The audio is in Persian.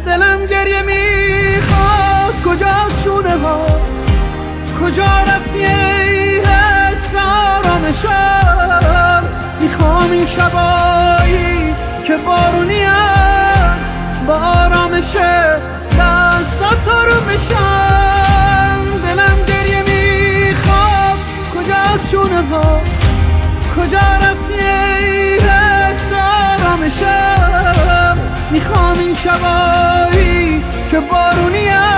دلم گریه میخواد کجاست شونه ها، کجا رفتی ای حس آرامشم. میخوام این شبایی که بارونیم با آرامش دستات رو بشم. دلم گریه میخواد کجاست شونه ها، کجا رفتی ای حس آرامشم. میخوام این شبایی که بارونیم